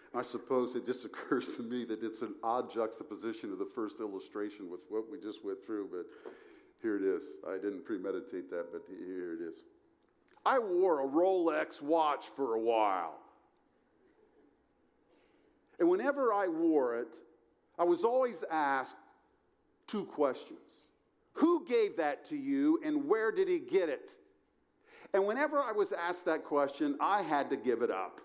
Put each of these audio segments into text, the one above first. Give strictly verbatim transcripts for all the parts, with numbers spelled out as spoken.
I suppose it just occurs to me that it's an odd juxtaposition of the first illustration with what we just went through, but here it is. I didn't premeditate that, but here it is. I wore a Rolex watch for a while. And whenever I wore it, I was always asked two questions. Who gave that to you and where did he get it? And whenever I was asked that question, I had to give it up.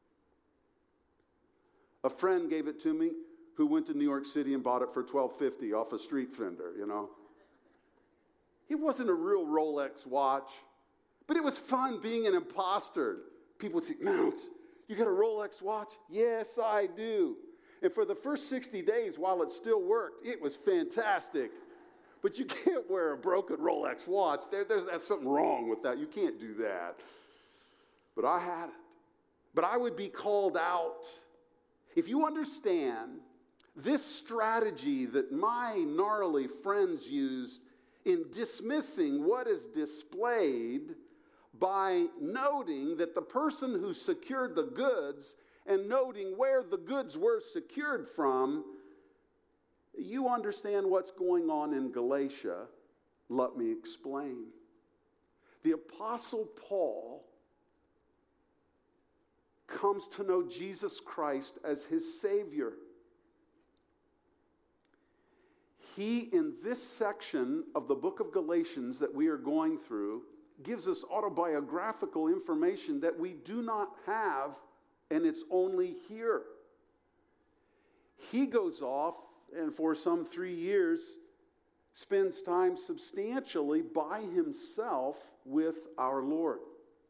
A friend gave it to me who went to New York City and bought it for twelve fifty off a street vendor, you know. It wasn't a real Rolex watch, but it was fun being an imposter. People would say, Mounts, you got a Rolex watch? Yes, I do. And for the first sixty days, while it still worked, it was fantastic. But you can't wear a broken Rolex watch. There, there's that's something wrong with that. You can't do that. But I had it. But I would be called out. If you understand this strategy that my gnarly friends used in dismissing what is displayed by noting that the person who secured the goods and noting where the goods were secured from, you understand what's going on in Galatia. Let me explain. The Apostle Paul comes to know Jesus Christ as his Savior. He, in this section of the book of Galatians that we are going through, gives us autobiographical information that we do not have, and it's only here. He goes off and for some three years spends time substantially by himself with our Lord.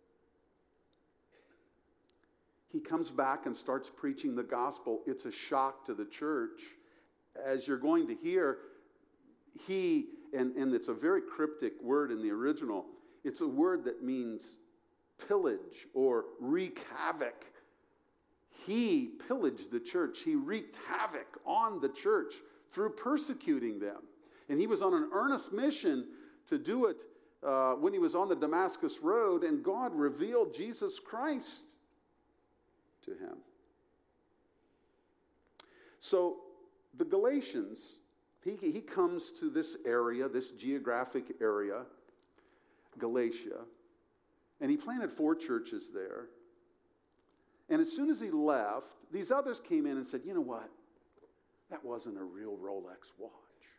He comes back and starts preaching the gospel. It's a shock to the church. As you're going to hear, he, and, and it's a very cryptic word in the original, it's a word that means pillage or wreak havoc. He pillaged the church. He wreaked havoc on the church through persecuting them. And he was on an earnest mission to do it uh, when he was on the Damascus Road, and God revealed Jesus Christ to him. So the Galatians, he, he comes to this area, this geographic area, Galatia, and he planted four churches there. And as soon as he left, these others came in and said, you know what? That wasn't a real Rolex watch.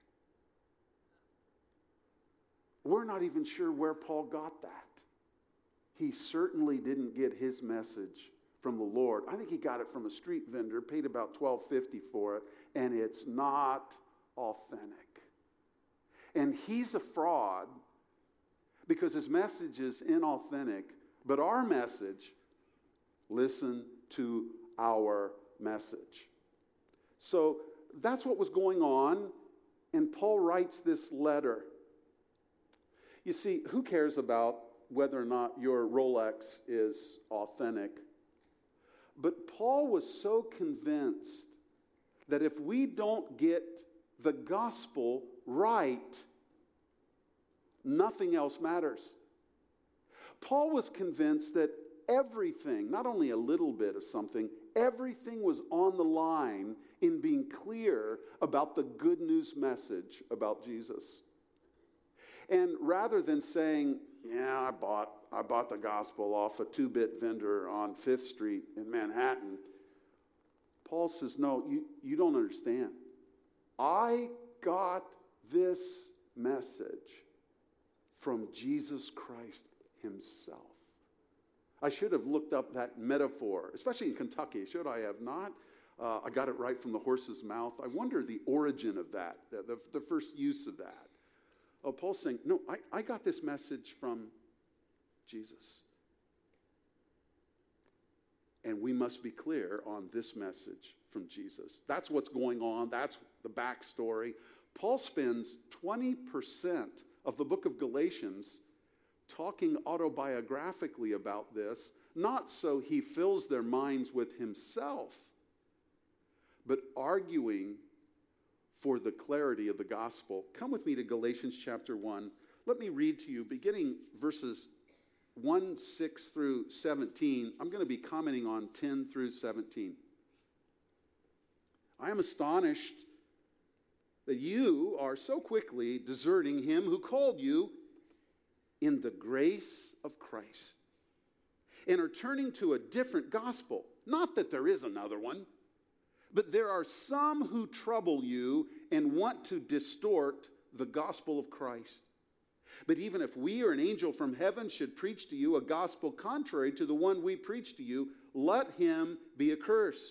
We're not even sure where Paul got that. He certainly didn't get his message from the Lord. I think he got it from a street vendor, paid about twelve fifty for it, and it's not authentic. And he's a fraud because his message is inauthentic, but our message, listen to our message. So that's what was going on, and Paul writes this letter. You see, who cares about whether or not your Rolex is authentic? But Paul was so convinced that if we don't get the gospel right, nothing else matters. Paul was convinced that everything, not only a little bit of something, everything was on the line in being clear about the good news message about Jesus. And rather than saying, yeah, I bought I bought the gospel off a two-bit vendor on Fifth Street in Manhattan, Paul says, no, you, you don't understand. I got this message from Jesus Christ himself. I should have looked up that metaphor, especially in Kentucky, should I have not? Uh, I got it right from the horse's mouth. I wonder the origin of that, the, the, the first use of that. Oh, Paul's saying, no, I, I got this message from Jesus. And we must be clear on this message from Jesus. That's what's going on. That's the backstory. Paul spends twenty percent of the book of Galatians talking autobiographically about this, not so he fills their minds with himself, but arguing for the clarity of the gospel. Come with me to Galatians chapter one. Let me read to you, beginning verses one, six through seventeen. I'm going to be commenting on ten through seventeen. I am astonished that you are so quickly deserting him who called you in the grace of Christ and are turning to a different gospel. Not that there is another one, but there are some who trouble you and want to distort the gospel of Christ. But even if we or an angel from heaven should preach to you a gospel contrary to the one we preach to you, let him be accursed.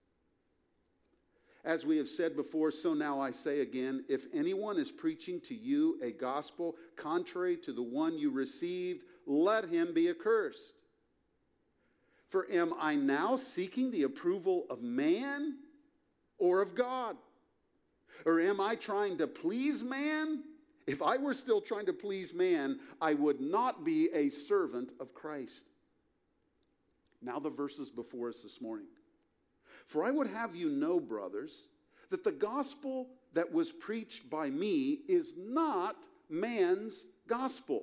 As we have said before, so now I say again, if anyone is preaching to you a gospel contrary to the one you received, let him be accursed. For am I now seeking the approval of man or of God? Or am I trying to please man? If I were still trying to please man, I would not be a servant of Christ. Now the verses before us this morning. For I would have you know, brothers, that the gospel that was preached by me is not man's gospel.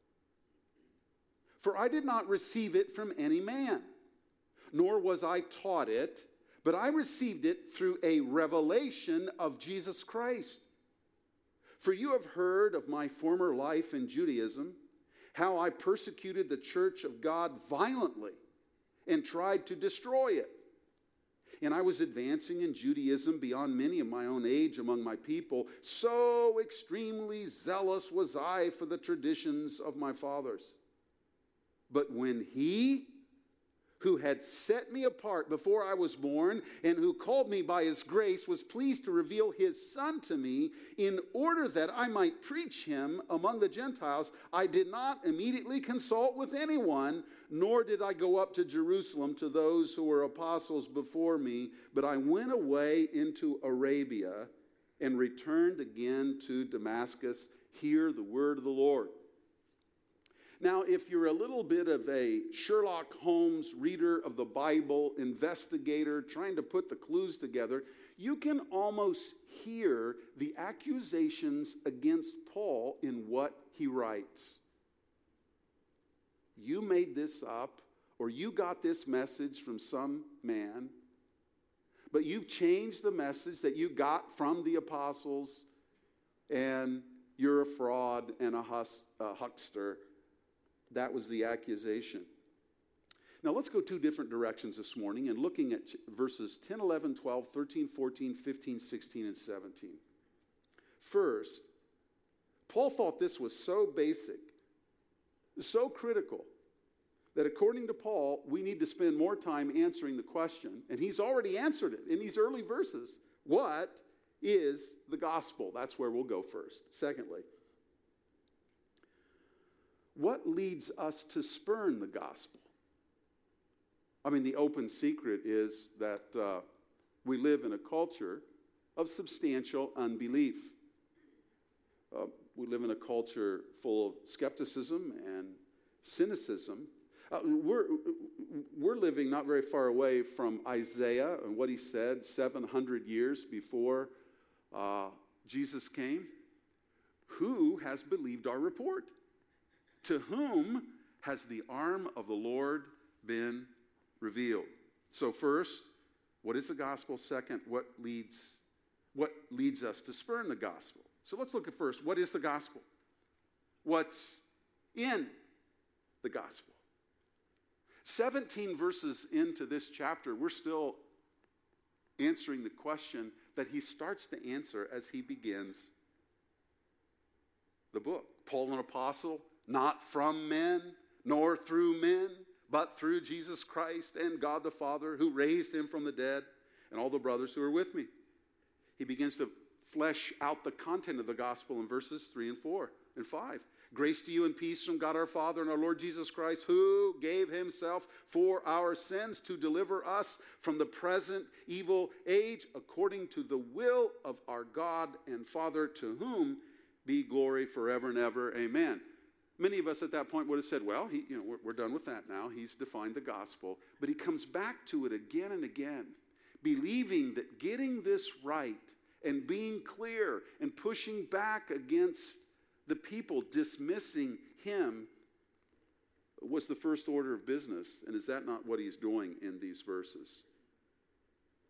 For I did not receive it from any man, nor was I taught it, but I received it through a revelation of Jesus Christ. For you have heard of my former life in Judaism, how I persecuted the church of God violently and tried to destroy it. And I was advancing in Judaism beyond many of my own age among my people. So extremely zealous was I for the traditions of my fathers. But when he who had set me apart before I was born and who called me by his grace was pleased to reveal his Son to me in order that I might preach him among the Gentiles, I did not immediately consult with anyone, nor did I go up to Jerusalem to those who were apostles before me, but I went away into Arabia and returned again to Damascus. Hear the word of the Lord. Now, if you're a little bit of a Sherlock Holmes reader of the Bible, investigator, trying to put the clues together, you can almost hear the accusations against Paul in what he writes. You made this up, or you got this message from some man, but you've changed the message that you got from the apostles, and you're a fraud and a, hus- a huckster. That was the accusation. Now let's go two different directions this morning and looking at verses ten, eleven, twelve, thirteen, fourteen, fifteen, sixteen, and seventeen. First, Paul thought this was so basic, so critical, that according to Paul, we need to spend more time answering the question, and he's already answered it in these early verses. What is the gospel? That's where we'll go first. Secondly, what leads us to spurn the gospel? I mean, the open secret is that uh, we live in a culture of substantial unbelief. Uh, we live in a culture full of skepticism and cynicism. Uh, we're, we're living not very far away from Isaiah and what he said seven hundred years before uh, Jesus came. Who has believed our report? To whom has the arm of the Lord been revealed? So first, what is the gospel? Second, what leads, what leads us to spurn the gospel? So let's look at first, what is the gospel? What's in the gospel? seventeen verses into this chapter, we're still answering the question that he starts to answer as he begins the book. Paul, an apostle, not from men, nor through men, but through Jesus Christ and God the Father, who raised him from the dead, and all the brothers who are with me. He begins to flesh out the content of the gospel in verses three and four and five. Grace to you and peace from God our Father and our Lord Jesus Christ, who gave himself for our sins to deliver us from the present evil age, according to the will of our God and Father, to whom be glory forever and ever. Amen. Many of us at that point would have said, well, he, you know, we're, we're done with that now. He's defined the gospel. But he comes back to it again and again, believing that getting this right and being clear and pushing back against the people dismissing him was the first order of business. And is that not what he's doing in these verses?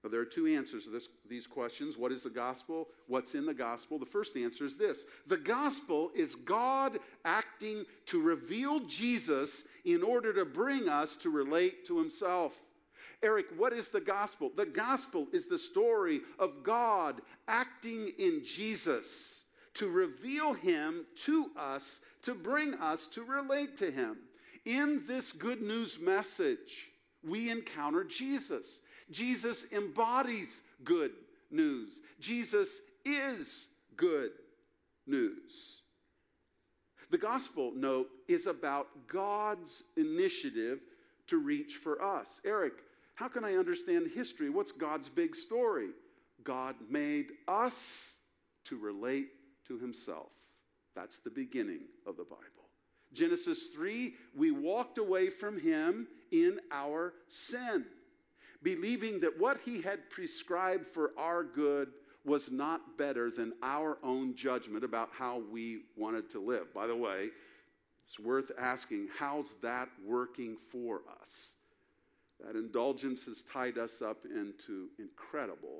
Now, there are two answers to this, these questions. What is the gospel? What's in the gospel? The first answer is this. The gospel is God acting to reveal Jesus in order to bring us to relate to himself. Eric, what is the gospel? The gospel is the story of God acting in Jesus to reveal him to us, to bring us to relate to him. In this good news message, we encounter Jesus. Jesus embodies good news. Jesus is good news. The gospel, note, is about God's initiative to reach for us. Eric, how can I understand history? What's God's big story? God made us to relate to himself. That's the beginning of the Bible. Genesis three, we walked away from him in our sin, believing that what he had prescribed for our good was not better than our own judgment about how we wanted to live. By the way, it's worth asking, how's that working for us? That indulgence has tied us up into incredible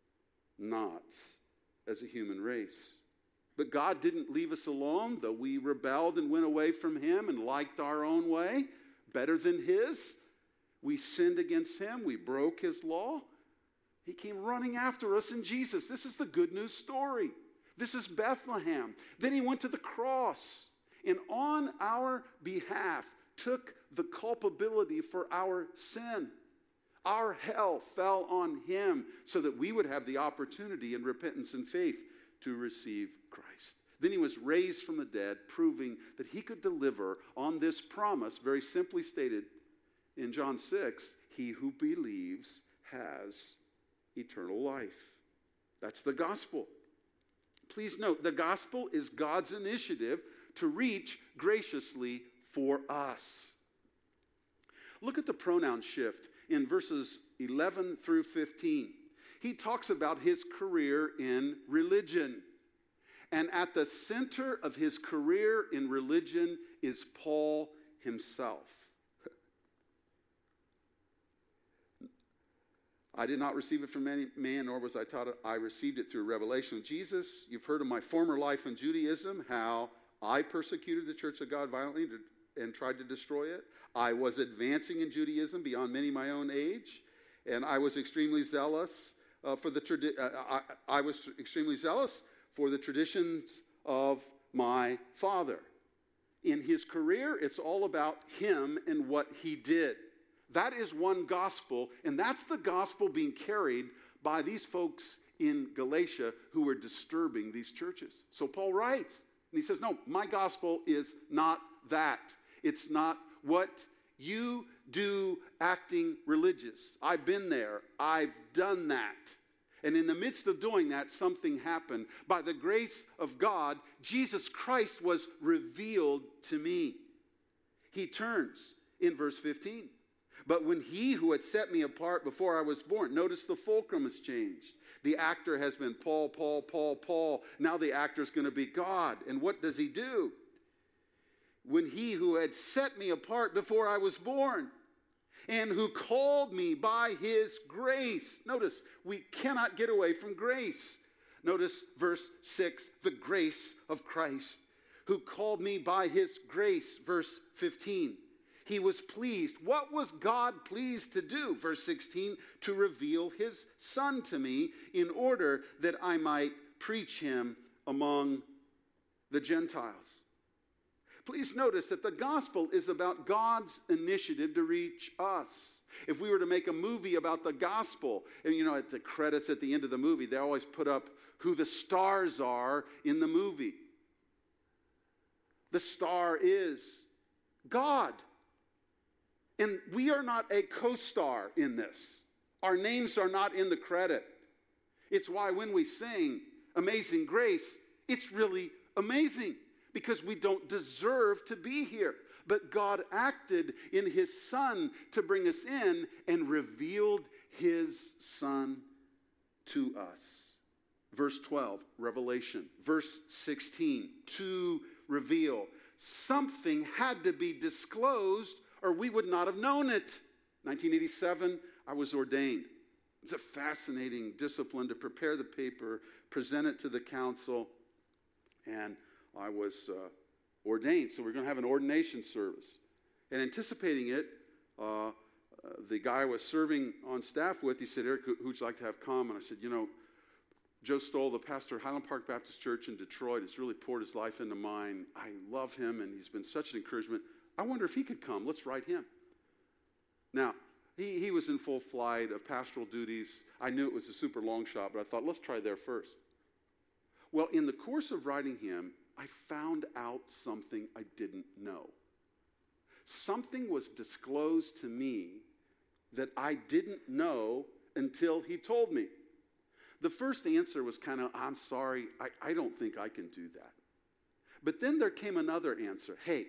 knots as a human race. But God didn't leave us alone, though we rebelled and went away from him and liked our own way better than his. We sinned against him. We broke his law. He came running after us in Jesus. This is the good news story. This is Bethlehem. Then he went to the cross and on our behalf took the culpability for our sin. Our hell fell on him so that we would have the opportunity in repentance and faith to receive Christ. Then he was raised from the dead, proving that he could deliver on this promise, very simply stated in John six, he who believes has eternal life. That's the gospel. Please note, the gospel is God's initiative to reach graciously for us. Look at the pronoun shift in verses eleven through fifteen. He talks about his career in religion. And at the center of his career in religion is Paul himself. I did not receive it from any man, nor was I taught it. I received it through revelation of Jesus. You've heard of my former life in Judaism, how I persecuted the church of God violently and tried to destroy it. I was advancing in Judaism beyond many my own age, and I was extremely zealous uh, for the tradi- uh, I, I was extremely zealous for the traditions of my father. In his career, it's all about him and what he did. That is one gospel, and that's the gospel being carried by these folks in Galatia who were disturbing these churches. So Paul writes, and he says, no, my gospel is not that. It's not what you do acting religious. I've been there. I've done that. And in the midst of doing that, something happened. By the grace of God, Jesus Christ was revealed to me. He turns in verse fifteen. But when he who had set me apart before I was born, notice the fulcrum has changed. The actor has been Paul, Paul, Paul, Paul. Now the actor is going to be God. And what does he do? When he who had set me apart before I was born, and who called me by his grace. Notice, we cannot get away from grace. Notice verse six, the grace of Christ, who called me by his grace. Verse fifteen, he was pleased. What was God pleased to do? Verse sixteen, to reveal his son to me in order that I might preach him among the Gentiles. Please notice that the gospel is about God's initiative to reach us. If we were to make a movie about the gospel, and you know, at the credits at the end of the movie, they always put up who the stars are in the movie. The star is God. And we are not a co-star in this. Our names are not in the credit. It's why when we sing Amazing Grace, it's really amazing. Because we don't deserve to be here. But God acted in his son to bring us in and revealed his son to us. Verse twelve, revelation. Verse sixteen, to reveal. Something had to be disclosed or we would not have known it. nineteen eighty-seven, I was ordained. It's a fascinating discipline to prepare the paper, present it to the council, and I was uh, ordained. So we're going to have an ordination service. And anticipating it, uh, uh, the guy I was serving on staff with, he said, Eric, who, who'd you like to have come? And I said, you know, Joe Stoll, the pastor of Highland Park Baptist Church in Detroit, has really poured his life into mine. I love him, and he's been such an encouragement. I wonder if he could come. Let's write him. Now, he, he was in full flight of pastoral duties. I knew it was a super long shot, but I thought, let's try there first. Well, in the course of writing him, I found out something I didn't know. Something was disclosed to me that I didn't know until he told me. The first answer was kind of, I'm sorry, I, I don't think I can do that. But then there came another answer. Hey,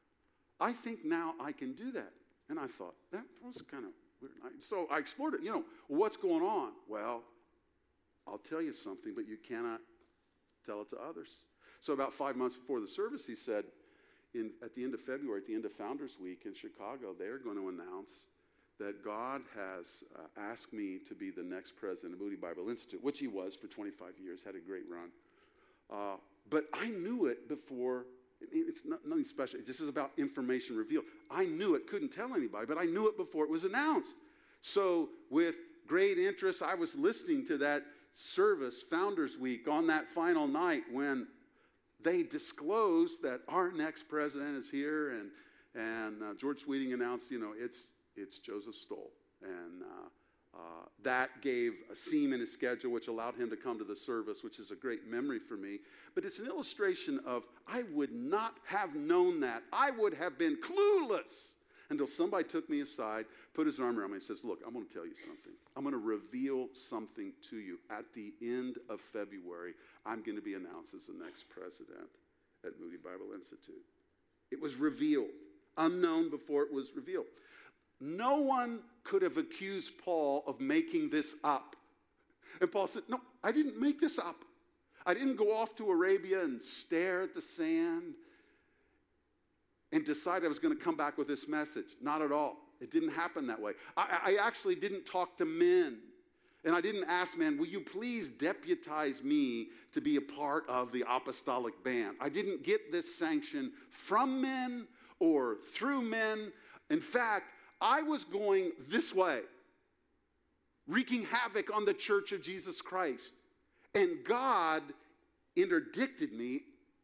I think now I can do that. And I thought, that was kind of weird. So I explored it. You know, what's going on? Well, I'll tell you something, but you cannot tell it to others. So about five months before the service, he said, in, at the end of February, at the end of Founders Week in Chicago, they're going to announce that God has uh, asked me to be the next president of Moody Bible Institute, which he was for twenty-five years, had a great run. Uh, but I knew it before. It's not, nothing special. This is about information revealed. I knew it, couldn't tell anybody, but I knew it before it was announced. So with great interest, I was listening to that service, Founders Week, on that final night when they disclosed that our next president is here, and and uh, George Sweeting announced, you know, it's it's Joseph Stoll, and uh, uh, that gave a seam in his schedule, which allowed him to come to the service, which is a great memory for me. But it's an illustration of I would not have known that. I would have been clueless until somebody took me aside, put his arm around me, and says, "Look, I'm going to tell you something. I'm going to reveal something to you. At the end of February, I'm going to be announced as the next president at Moody Bible Institute." It was revealed, unknown before it was revealed. No one could have accused Paul of making this up. And Paul said, no, I didn't make this up. I didn't go off to Arabia and stare at the sand and decide I was going to come back with this message. Not at all. It didn't happen that way. I, I actually didn't talk to men. And I didn't ask men, will you please deputize me to be a part of the apostolic band? I didn't get this sanction from men or through men. In fact, I was going this way, wreaking havoc on the church of Jesus Christ. And God interdicted me,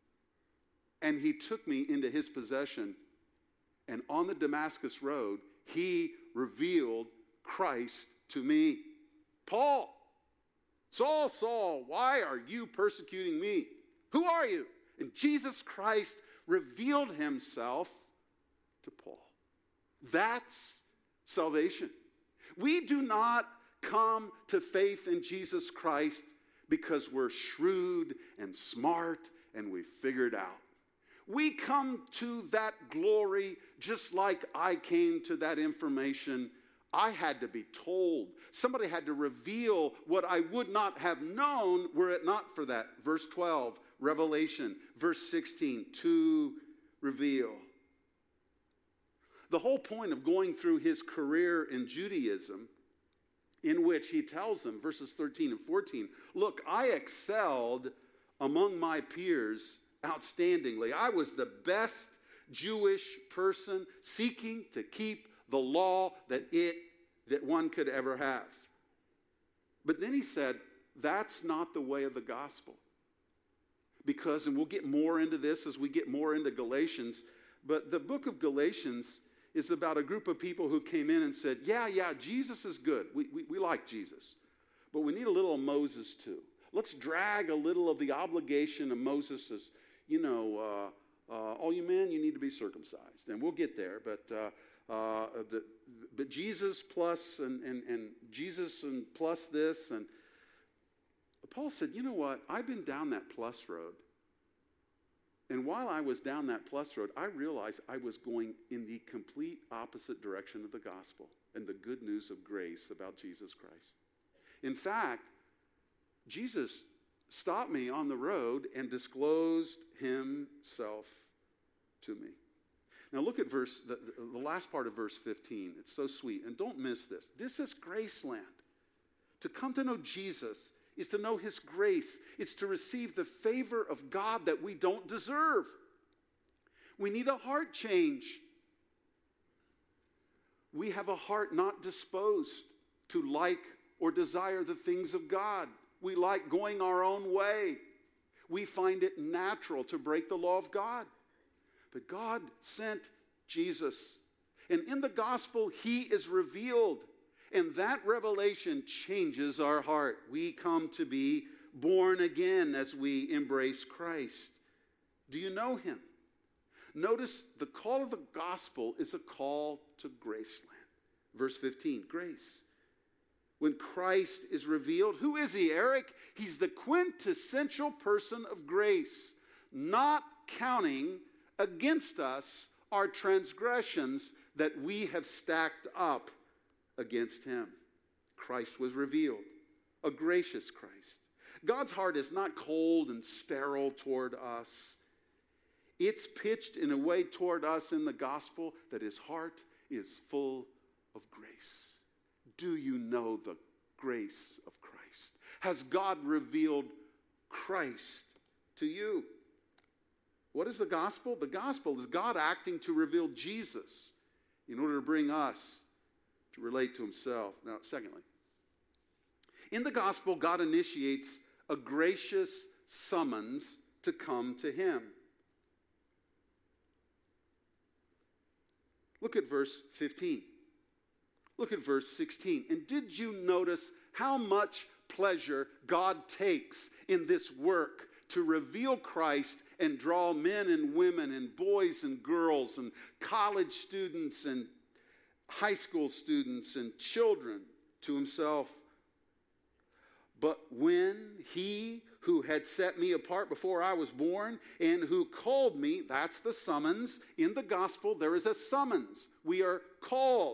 and he took me into his possession. And on the Damascus Road, he revealed Christ to me. Paul, Saul, Saul, why are you persecuting me? Who are you? And Jesus Christ revealed himself to Paul. That's salvation. We do not come to faith in Jesus Christ because we're shrewd and smart and we figured out. We come to that glory just like I came to that information. I had to be told. Somebody had to reveal what I would not have known were it not for that. Verse twelve, Revelation. Verse sixteen, to reveal. The whole point of going through his career in Judaism, in which he tells them, verses thirteen and fourteen, look, I excelled among my peers outstandingly. I was the best Jewish person seeking to keep the law that it that one could ever have. But then he said, that's not the way of the gospel. Because, and we'll get more into this as we get more into Galatians, but the book of Galatians is about a group of people who came in and said, yeah, yeah, Jesus is good. We, we, we like Jesus. But we need a little of Moses too. Let's drag a little of the obligation of Moses as, you know, uh, uh, all you men, you need to be circumcised. And we'll get there. But uh, uh, the, but Jesus plus and, and, and Jesus and plus this. And Paul said, you know what? I've been down that plus road. And while I was down that plus road, I realized I was going in the complete opposite direction of the gospel and the good news of grace about Jesus Christ. In fact, Jesus stopped me on the road and disclosed himself to me. Now look at verse the, the last part of verse fifteen. It's so sweet. And don't miss this. This is Graceland. To come to know Jesus is to know his grace. It's to receive the favor of God that we don't deserve. We need a heart change. We have a heart not disposed to like or desire the things of God. We like going our own way. We find it natural to break the law of God. But God sent Jesus. And in the gospel, he is revealed. And that revelation changes our heart. We come to be born again as we embrace Christ. Do you know him? Notice the call of the gospel is a call to Graceland. Verse fifteen, grace. When Christ is revealed, who is he, Eric? He's the quintessential person of grace, not counting against us our transgressions that we have stacked up against him. Christ was revealed, a gracious Christ. God's heart is not cold and sterile toward us. It's pitched in a way toward us in the gospel that his heart is full of grace. Do you know the grace of Christ? Has God revealed Christ to you? What is the gospel? The gospel is God acting to reveal Jesus in order to bring us to relate to himself. Now, secondly, in the gospel, God initiates a gracious summons to come to him. Look at verse fifteen. Look at verse sixteen. And did you notice how much pleasure God takes in this work to reveal Christ and draw men and women and boys and girls and college students and high school students and children to himself? But when he who had set me apart before I was born and who called me, that's the summons. In the gospel, there is a summons. We are called.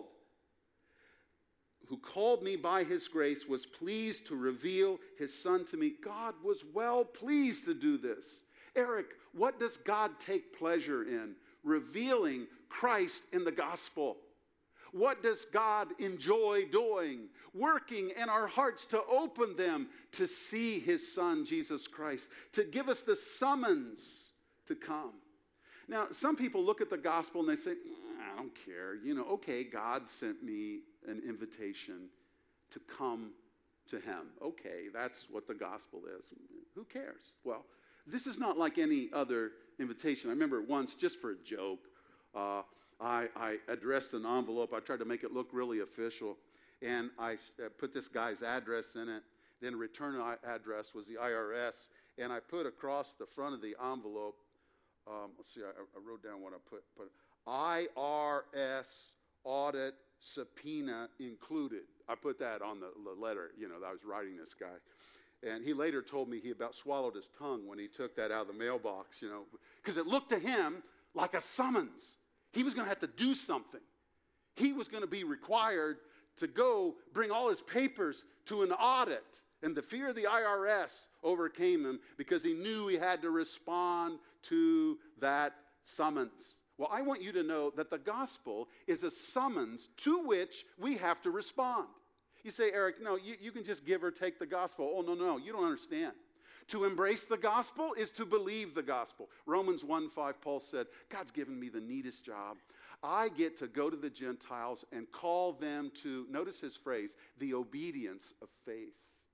Who called me by his grace was pleased to reveal his son to me. God was well pleased to do this. Eric, what does God take pleasure in? Revealing Christ in the gospel. What does God enjoy doing? Working in our hearts to open them to see his son, Jesus Christ, to give us the summons to come. Now, some people look at the gospel and they say, I don't care. You know, okay, God sent me an invitation to come to him. Okay, that's what the gospel is. Who cares? Well, this is not like any other invitation. I remember once, just for a joke, uh, I, I addressed an envelope. I tried to make it look really official, and I uh, put this guy's address in it. Then return address was the I R S, and I put across the front of the envelope, um, let's see, I, I wrote down what I put, put I R S audit subpoena included. I put that on the, the letter, you know, that I was writing this guy. And he later told me he about swallowed his tongue when he took that out of the mailbox, you know, because it looked to him like a summons. He was going to have to do something. He was going to be required to go bring all his papers to an audit. And the fear of the I R S overcame him because he knew he had to respond to that summons. Well, I want you to know that the gospel is a summons to which we have to respond. You say, Eric, no, you, you can just give or take the gospel. Oh, no, no, you don't understand. To embrace the gospel is to believe the gospel. Romans one five, Paul said, God's given me the neatest job. I get to go to the Gentiles and call them to, notice his phrase, the obedience of faith.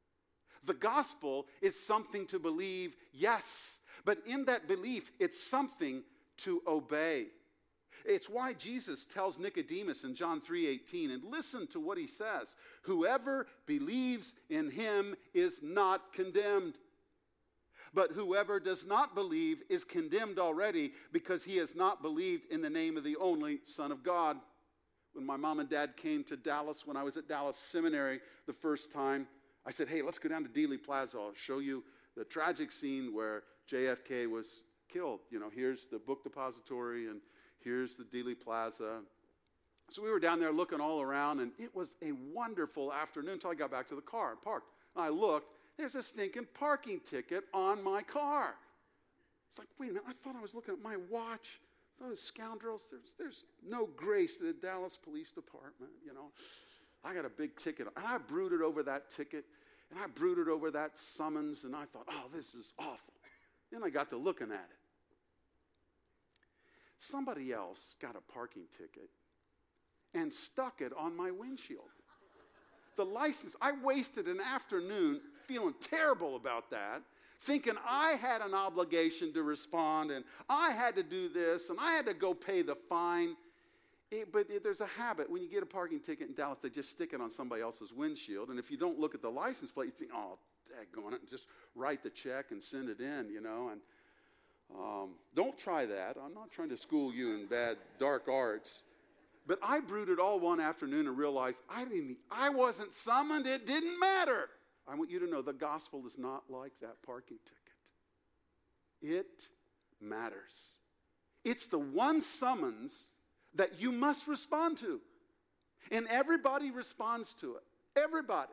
The gospel is something to believe, yes, but in that belief, it's something to obey. It's why Jesus tells Nicodemus in John three eighteen, and listen to what he says, whoever believes in him is not condemned. But whoever does not believe is condemned already because he has not believed in the name of the only Son of God. When my mom and dad came to Dallas, when I was at Dallas Seminary the first time, I said, hey, let's go down to Dealey Plaza. I'll show you the tragic scene where J F K was killed. You know, here's the book depository and here's the Dealey Plaza. So we were down there looking all around, and it was a wonderful afternoon until I got back to the car and parked. And I looked. There's a stinking parking ticket on my car. It's like, wait a minute, I thought I was looking at my watch. Those scoundrels, there's, there's no grace to the Dallas Police Department, you know. I got a big ticket. And I brooded over that ticket, and I brooded over that summons, and I thought, oh, this is awful. Then I got to looking at it. Somebody else got a parking ticket and stuck it on my windshield. The license, I wasted an afternoon feeling terrible about that, thinking I had an obligation to respond, and I had to do this, and I had to go pay the fine. It, but it, there's a habit. When you get a parking ticket in Dallas, they just stick it on somebody else's windshield. And if you don't look at the license plate, you think, oh, daggone it, and just write the check and send it in, you know. And um, don't try that. I'm not trying to school you in bad, dark arts. But I brooded all one afternoon and realized I didn't. I wasn't summoned. It didn't matter. I want you to know the gospel is not like that parking ticket. It matters. It's the one summons that you must respond to. And everybody responds to it. Everybody.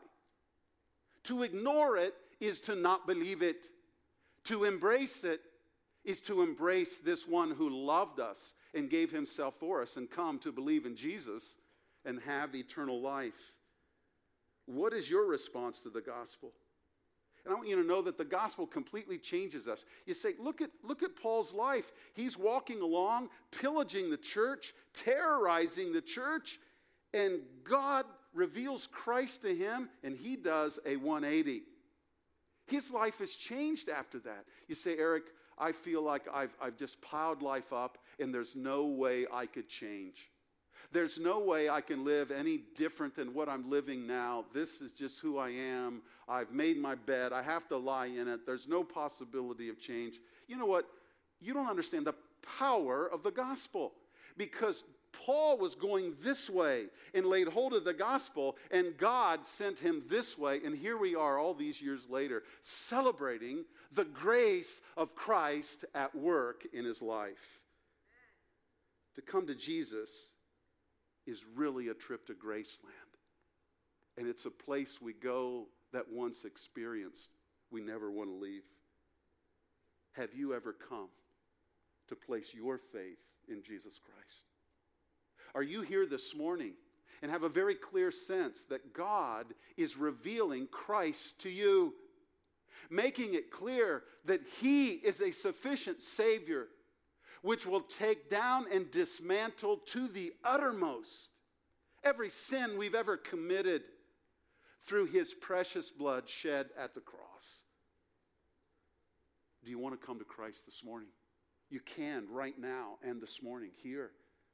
To ignore it is to not believe it. To embrace it is to embrace this one who loved us and gave himself for us and come to believe in Jesus and have eternal life. What is your response to the gospel? And I want you to know that the gospel completely changes us. You say, look at, look at Paul's life. He's walking along, pillaging the church, terrorizing the church, and God reveals Christ to him, and he does a one eighty. His life has changed after that. You say, Eric, I feel like I've, I've just piled life up, and there's no way I could change. There's no way I can live any different than what I'm living now. This is just who I am. I've made my bed. I have to lie in it. There's no possibility of change. You know what? You don't understand the power of the gospel, because Paul was going this way and laid hold of the gospel, and God sent him this way. And here we are all these years later celebrating the grace of Christ at work in his life. To come to Jesus is really a trip to Graceland. And it's a place we go that once experienced, we never want to leave. Have you ever come to place your faith in Jesus Christ? Are you here this morning and have a very clear sense that God is revealing Christ to you, making it clear that he is a sufficient Savior which will take down and dismantle to the uttermost every sin we've ever committed through his precious blood shed at the cross? Do you want to come to Christ this morning? You can right now and this morning here.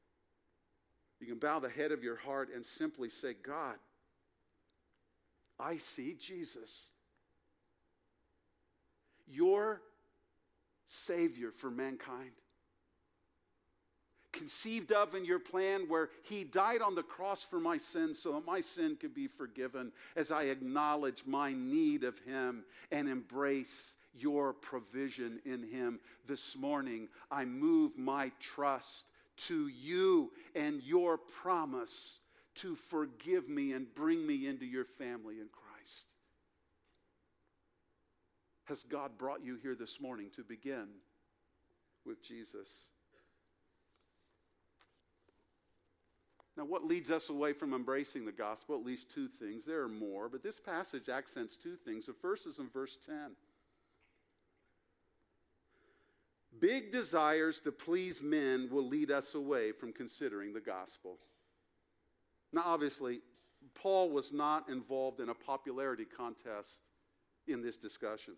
You can bow the head of your heart and simply say, God, I see Jesus, your Savior for mankind, conceived of in your plan where he died on the cross for my sins so that my sin could be forgiven, as I acknowledge my need of him and embrace your provision in him. This morning, I move my trust to you and your promise to forgive me and bring me into your family in Christ. Has God brought you here this morning to begin with Jesus? Now, what leads us away from embracing the gospel? At least two things. There are more, but this passage accents two things. The first is in verse ten. Big desires to please men will lead us away from considering the gospel. Now, obviously, Paul was not involved in a popularity contest in this discussion.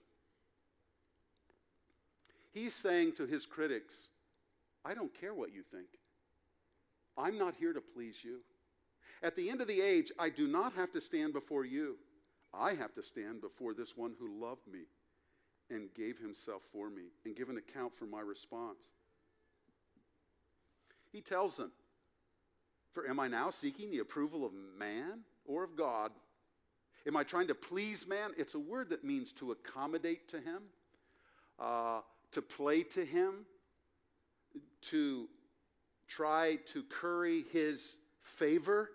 He's saying to his critics, I don't care what you think. I'm not here to please you. At the end of the age, I do not have to stand before you. I have to stand before this one who loved me and gave himself for me and give an account for my response. He tells them, for am I now seeking the approval of man or of God? Am I trying to please man? It's a word that means to accommodate to him, uh, to play to him, to try to curry his favor,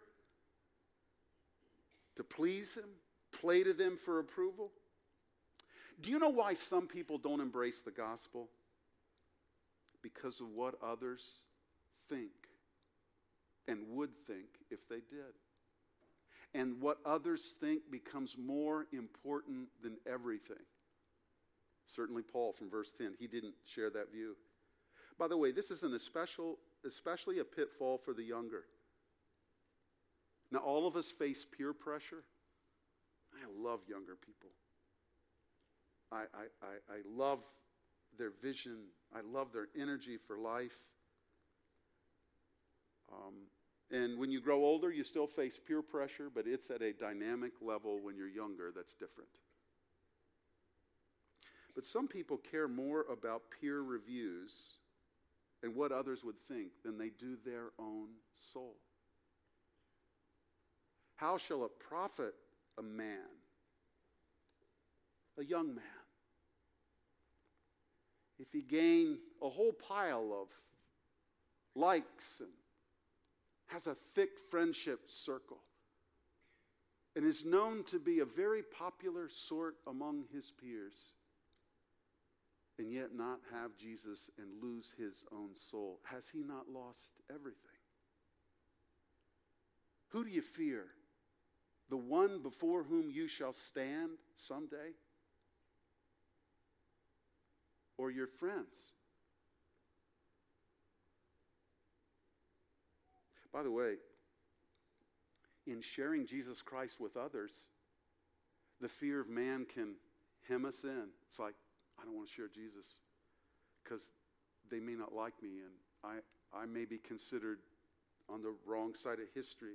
to please him, play to them for approval. Do you know why some people don't embrace the gospel? Because of what others think and would think if they did. and what others think becomes more important than everything. Certainly Paul from verse ten, he didn't share that view. By the way, this is an especial, especially a pitfall for the younger. Now, all of us face peer pressure. I love younger people. I, I, I, I love their vision. I love their energy for life. Um, and when you grow older, you still face peer pressure, but it's at a dynamic level when you're younger that's different. But some people care more about peer reviews and what others would think than they do their own soul. How shall it profit a man, a young man, if he gain a whole pile of likes and has a thick friendship circle and is known to be a very popular sort among his peers, and yet not have Jesus and lose his own soul? Has he not lost everything? Who do you fear? The one before whom you shall stand someday? Or your friends? By the way, in sharing Jesus Christ with others, the fear of man can hem us in. It's like, I don't want to share Jesus because they may not like me, and I, I may be considered on the wrong side of history.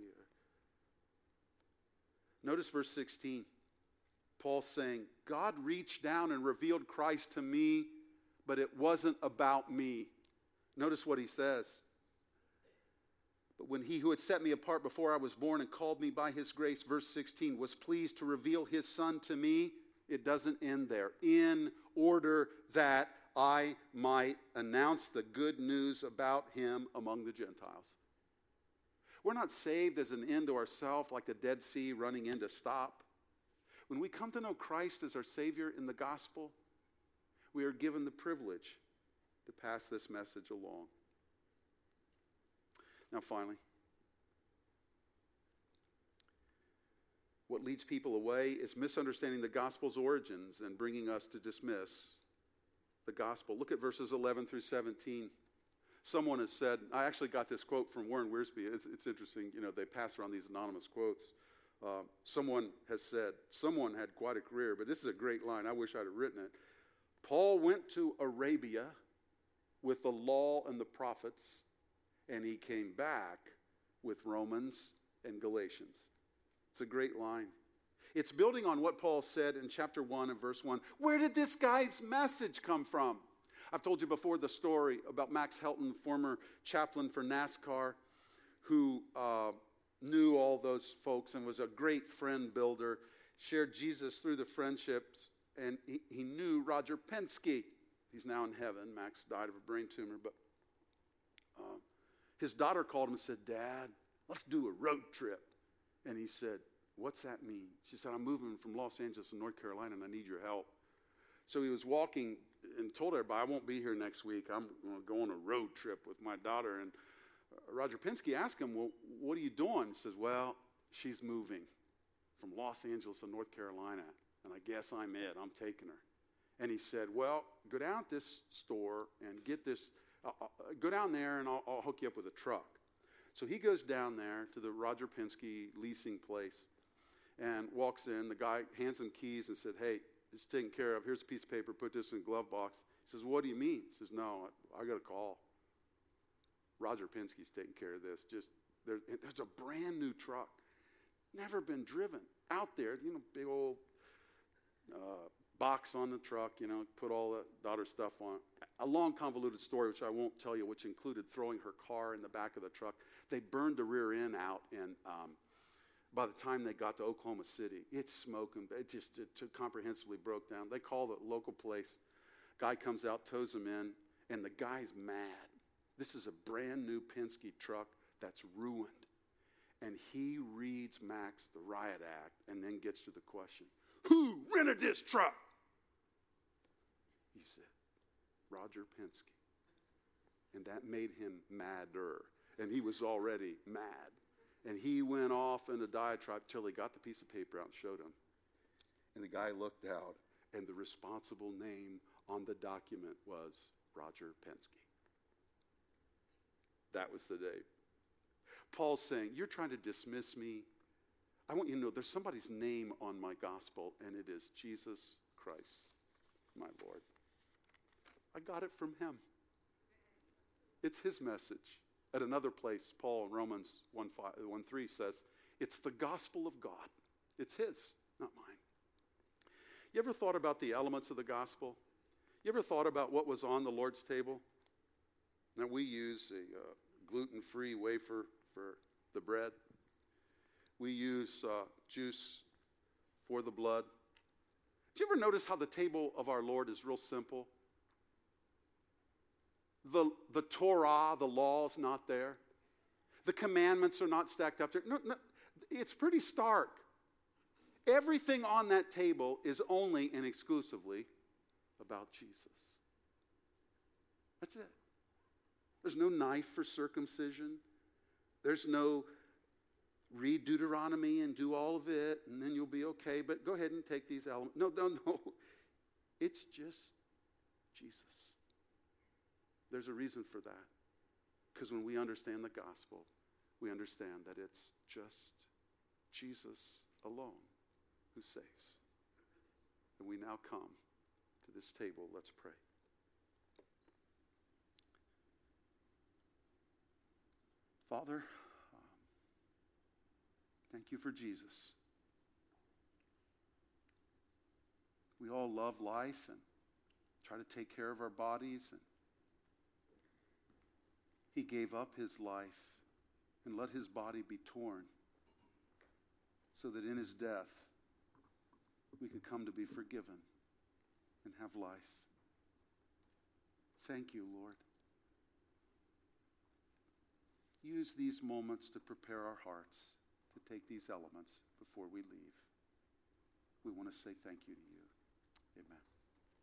Notice verse sixteen. Paul saying, God reached down and revealed Christ to me, but it wasn't about me. Notice what he says. But when he who had set me apart before I was born and called me by his grace, verse sixteen, was pleased to reveal his Son to me, it doesn't end there. In order that I might announce the good news about him among the Gentiles. We're not saved as an end to ourselves, like the Dead Sea running in to stop. When we come to know Christ as our Savior in the gospel, we are given the privilege to pass this message along. Now, finally, what leads people away is misunderstanding the gospel's origins and bringing us to dismiss the gospel. Look at verses eleven through seventeen. Someone has said, I actually got this quote from Warren Wiersbe. It's, it's interesting, you know, they pass around these anonymous quotes. Uh, someone has said, someone had quite a career, but this is a great line. I wish I'd have written it. Paul went to Arabia with the law and the prophets, and he came back with Romans and Galatians. It's a great line. It's building on what Paul said in chapter one and verse one. Where did this guy's message come from? I've told you before the story about Max Helton, former chaplain for NASCAR, who uh, knew all those folks and was a great friend builder, shared Jesus through the friendships, and he, he knew Roger Penske. He's now in heaven. Max died of a brain tumor, but uh, his daughter called him and said, Dad, let's do a road trip. And he said, what's that mean? She said, I'm moving from Los Angeles to North Carolina, and I need your help. So he was walking and told everybody, I won't be here next week. I'm going to go on a road trip with my daughter. And Roger Penske asked him, well, what are you doing? He says, well, she's moving from Los Angeles to North Carolina, and I guess I'm it. I'm taking her. And he said, well, go down to this store and get this. Uh, uh, go down there, and I'll, I'll hook you up with a truck. So he goes down there to the Roger Penske leasing place and walks in. The guy hands him keys and said, hey, it's taken care of. Here's a piece of paper. Put this in a glove box. He says, what do you mean? He says, no, I, I got a call. Roger Penske's taking care of this. Just there, there's a brand new truck. Never been driven. Out there, you know, big old uh, box on the truck, you know, put all the daughter's stuff on it. A long convoluted story, which I won't tell you, which included throwing her car in the back of the truck. They burned the rear end out, and um, by the time they got to Oklahoma City, it's smoking. It just it took, comprehensively broke down. They call the local place. Guy comes out, tows him in, and the guy's mad. This is a brand new Penske truck that's ruined. And he reads Max the Riot Act and then gets to the question, who rented this truck? He said, Roger Penske. And that made him madder. And he was already mad. And he went off in a diatribe till he got the piece of paper out and showed him. And the guy looked out, and the responsible name on the document was Roger Penske. That was the day. Paul's saying, you're trying to dismiss me. I want you to know there's somebody's name on my gospel, and it is Jesus Christ, my Lord. I got it from him. It's his message. At another place, Paul in Romans one three says, it's the gospel of God. It's his, not mine. You ever thought about the elements of the gospel? You ever thought about what was on the Lord's table? Now, we use a uh, gluten-free wafer for the bread. We use uh, juice for the blood. Did you ever notice how the table of our Lord is real simple? The, the Torah, the law is not there. The commandments are not stacked up there. No, no, it's pretty stark. Everything on that table is only and exclusively about Jesus. That's it. There's no knife for circumcision. There's no read Deuteronomy and do all of it, and then you'll be okay, but go ahead and take these elements. No, no, no. It's just Jesus. There's a reason for that. Because when we understand the gospel, we understand that it's just Jesus alone who saves. And we now come to this table. Let's pray. Father, um, thank you for Jesus. We all love life and try to take care of our bodies, and he gave up his life and let his body be torn so that in his death we could come to be forgiven and have life. Thank you, Lord. Use these moments to prepare our hearts to take these elements before we leave. We want to say thank you to you. Amen.